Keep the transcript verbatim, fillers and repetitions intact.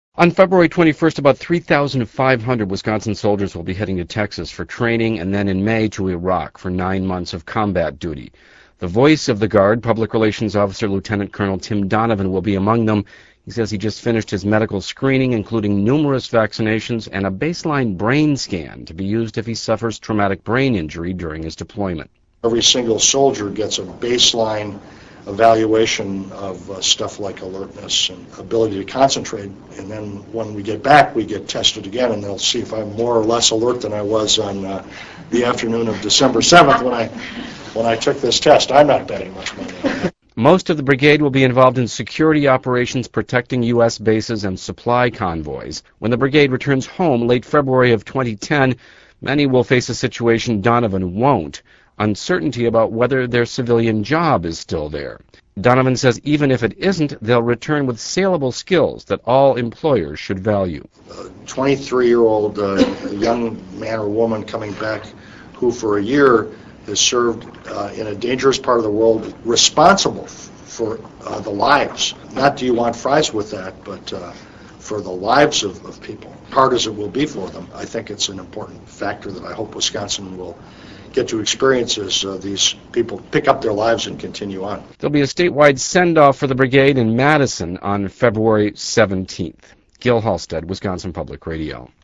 On February twenty-first, about three thousand five hundred Wisconsin soldiers will be heading to Texas for training and then in May to Iraq for nine months of combat duty. The voice of the Guard, Public Relations Officer Lieutenant Colonel Tim Donovan, will be among them. He says he just finished his medical screening, including numerous vaccinations and a baseline brain scan to be used if he suffers traumatic brain injury during his deployment. Every single soldier gets a baseline evaluation of uh, stuff like alertness and ability to concentrate, and then when we get back we get tested again and they'll see if I'm more or less alert than I was on uh, the afternoon of December seventh when I when I took this test. I'm not betting much money on that. Most of the brigade will be involved in security operations protecting U S bases and supply convoys. When the brigade returns home late February of twenty ten, many will face a situation Donovan won't: uncertainty about whether their civilian job is still there. Donovan says even if it isn't, they'll return with saleable skills that all employers should value. A twenty-three-year-old uh, young man or woman coming back who for a year has served uh, in a dangerous part of the world, responsible for uh, the lives. Not do you want fries with that, but uh, for the lives of, of people. Hard as it will be for them, I think it's an important factor that I hope Wisconsin will get to experience as uh, these people pick up their lives and continue on. There'll be a statewide send-off for the brigade in Madison on February seventeenth. Gil Halstead, Wisconsin Public Radio.